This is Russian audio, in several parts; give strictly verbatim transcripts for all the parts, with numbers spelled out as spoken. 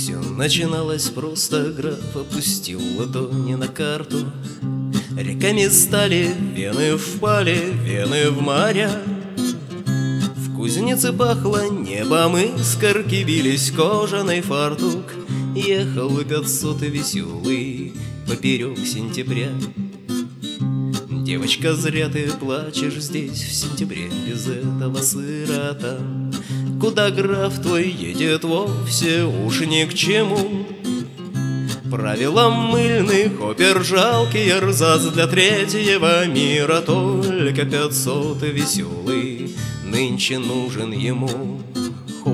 Все начиналось просто, граф опустил ладони на карту. Реками стали, вены впали, вены в моря. В кузнице пахло небом, искорки бились, кожаный фартук. Ехал пятьсот веселый поперек сентября. Девочка, зря ты плачешь здесь в сентябре без этого сырота. Куда граф твой едет, вовсе уж ни к чему. Правилам мыльных опер жалкий эрзац для третьего мира. Только пятьсот веселый нынче нужен ему. Хоп.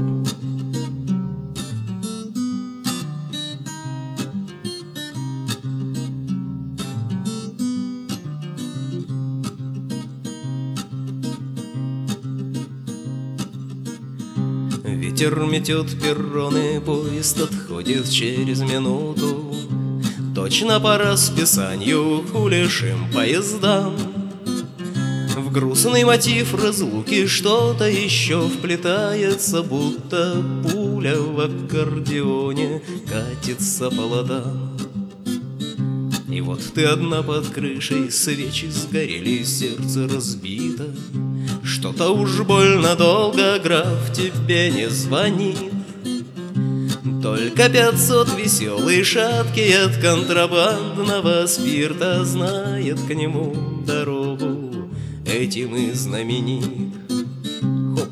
Ветер метет перроны, поезд отходит через минуту. Точно по расписанию кулешим поездам. В грустный мотив разлуки что-то еще вплетается, будто пуля в аккордеоне катится по ладам. И вот ты одна под крышей, свечи сгорели, сердце разбито. Что-то уж больно долго граф тебе не звонит. Только пятьсот веселый, шаткий от контрабандного спирта знает к нему дорогу, этим и знаменит. Хоп.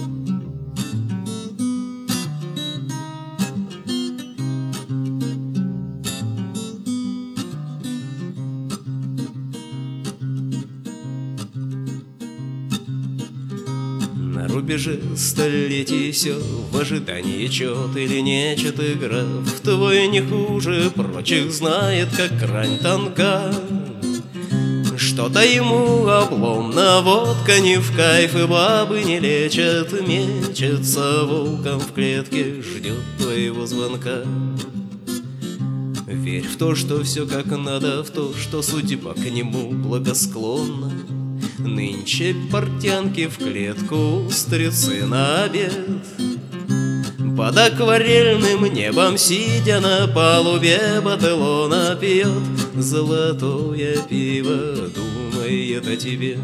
На рубеже столетий все в ожидании, чет или нечет, и граф твой не хуже прочих знает, как грань тонка. Что-то ему обломно, водка не в кайф, и бабы не лечат. Мечется волком в клетке, ждет твоего звонка. Верь в то, что все как надо, в то, что судьба к нему благосклонна. Нынче портянки в клетку, устрицы на обед. Под акварельным небом, сидя на палубе, Бателлона пьет золотое пиво, думает о тебе.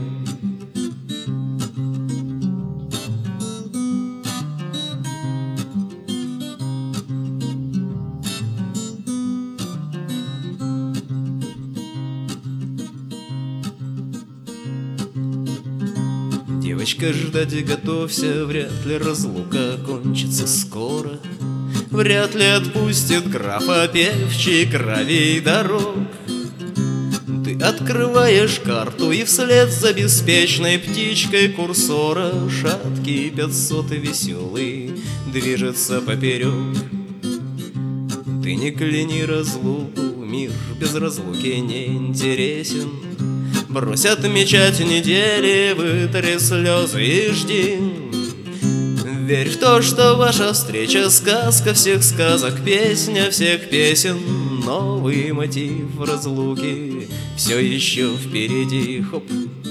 Девочка, ждать готовься, вряд ли разлука кончится скоро. Вряд ли отпустит графа певчий кровей дорог. Ты открываешь карту, и вслед за беспечной птичкой курсора шаткий пятьсот веселый движется поперек. Ты не кляни разлуку, мир без разлуки не интересен. Брось отмечать недели, вытри слезы и жди. Верь в то, что ваша встреча — сказка всех сказок, песня всех песен. Новый мотив разлуки все еще впереди. Хоп.